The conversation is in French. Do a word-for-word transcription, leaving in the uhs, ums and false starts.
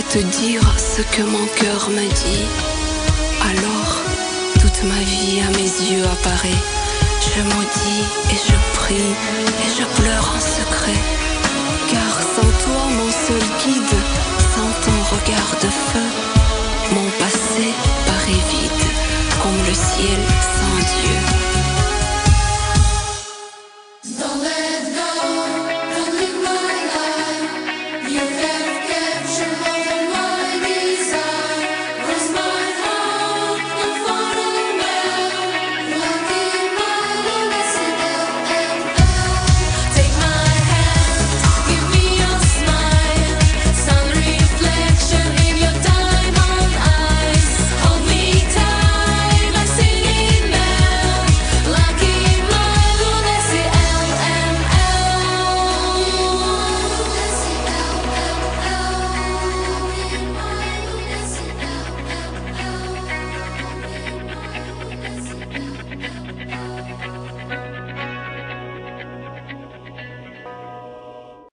te dire ce que mon cœur m'a dit. Alors, toute ma vie à mes yeux apparaît. Je maudis et je prie et je pleure en secret. Car sans toi, mon seul guide, sans ton regard de feu, mon passé paraît vide, comme le ciel sans Dieu.